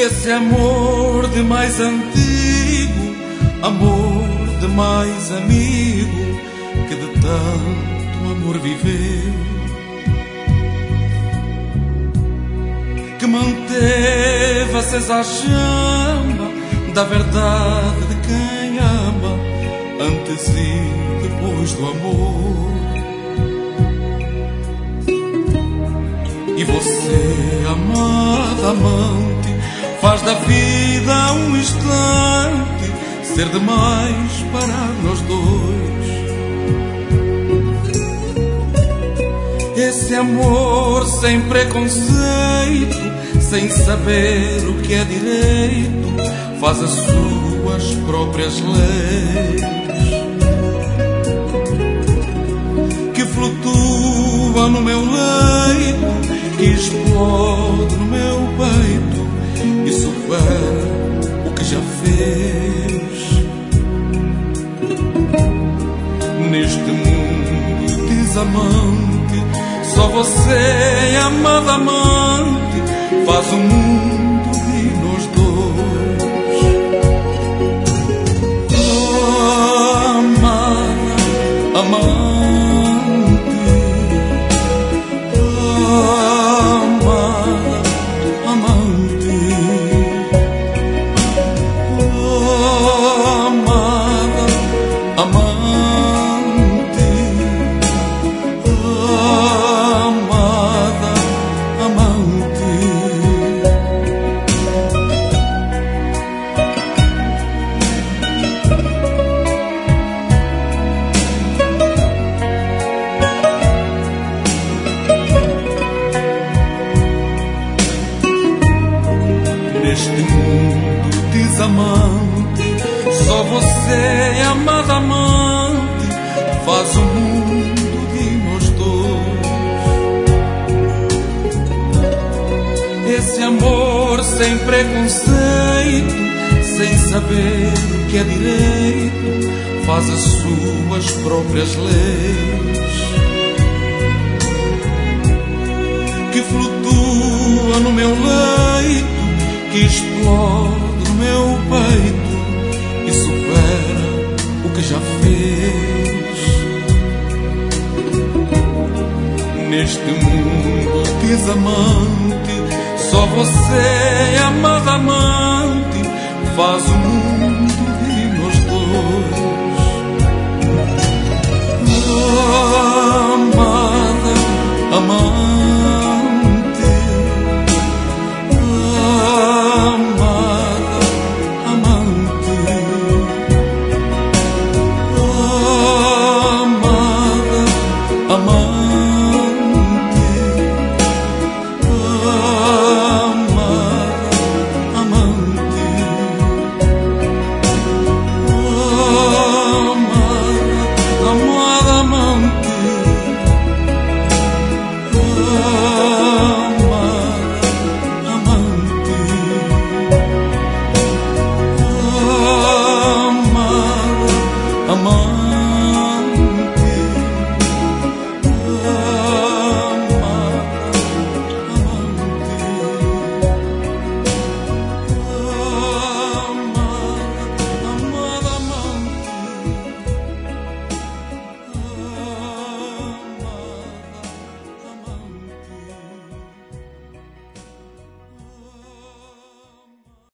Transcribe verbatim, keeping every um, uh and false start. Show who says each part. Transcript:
Speaker 1: Esse amor de mais antigo, amor de mais amigo, que de tanto amor viveu, que manteve acesa a chama da verdade de quem ama, antes e depois do amor. E você, amada amante, faz da vida um instante ser demais para nós dois. Esse amor sem preconceito, sem saber o que é direito, faz as suas próprias leis, que flutua no meu leito, que explode no meu peito e supera o que já fez. Neste mundo desamante, só você, amada amante, faz o mundo de nós dois. Oh, amada amante, oh, amada amante, oh, amada amante, oh, amada amante. Neste mundo desamante, só você, amada amante, faz o mundo de nós dois. Esse amor sem preconceito, sem saber o que é direito, faz as suas próprias leis, que flutua no meu leito, que explode no meu peito e supera o que já fez. Neste mundo desamante, só você, amada amante, faz o